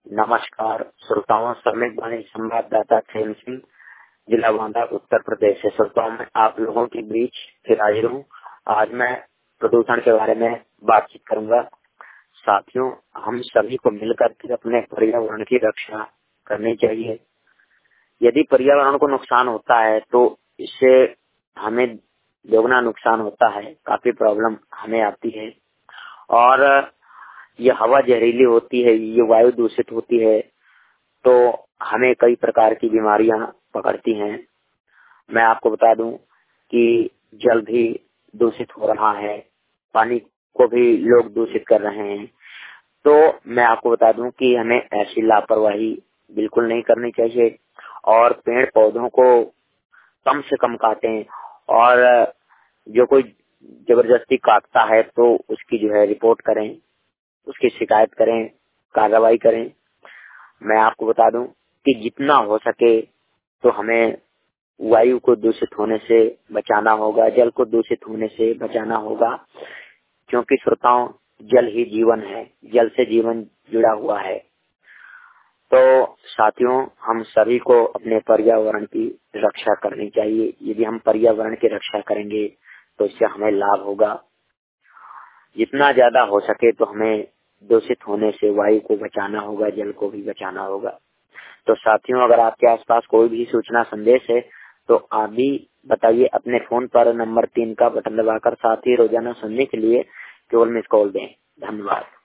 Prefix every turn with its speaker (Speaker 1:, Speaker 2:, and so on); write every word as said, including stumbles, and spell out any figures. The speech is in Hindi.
Speaker 1: नमस्कार श्रोताओं, श्रमिक वाणी संवाददाता खेम सिंह, जिला बांदा, उत्तर प्रदेश से। श्रोताओं में आप लोगों के बीच फिर हाजिर हूँ। आज मैं प्रदूषण के बारे में बातचीत करूंगा। साथियों, हम सभी को मिलकर के अपने पर्यावरण की रक्षा करनी चाहिए। यदि पर्यावरण को नुकसान होता है तो इससे हमें दोगुना नुकसान होता है, काफी प्रॉब्लम हमें आती है। और ये हवा जहरीली होती है, ये वायु दूषित होती है तो हमें कई प्रकार की बीमारियां पकड़ती हैं। मैं आपको बता दूं कि जल भी दूषित हो रहा है, पानी को भी लोग दूषित कर रहे हैं। तो मैं आपको बता दूं कि हमें ऐसी लापरवाही बिल्कुल नहीं करनी चाहिए और पेड़ पौधों को कम से कम काटें। और जो कोई जबरदस्ती काटता है तो उसकी जो है रिपोर्ट करें, उसकी शिकायत करें, कार्रवाई करें। मैं आपको बता दूं कि जितना हो सके तो हमें वायु को दूषित होने से बचाना होगा, जल को दूषित होने से बचाना होगा, क्योंकि श्रोताओं, जल ही जीवन है, जल से जीवन जुड़ा हुआ है। तो साथियों, हम सभी को अपने पर्यावरण की रक्षा करनी चाहिए। यदि हम पर्यावरण की रक्षा करेंगे तो इससे हमें लाभ होगा। जितना ज्यादा हो सके तो हमें दूषित होने से वायु को बचाना होगा, जल को भी बचाना होगा। तो साथियों, अगर आपके आसपास कोई भी सूचना संदेश है तो आप भी बताइए। अपने फोन पर नंबर तीन का बटन दबाकर साथ ही रोजाना सुनने के लिए केवल मिस कॉल दें। धन्यवाद।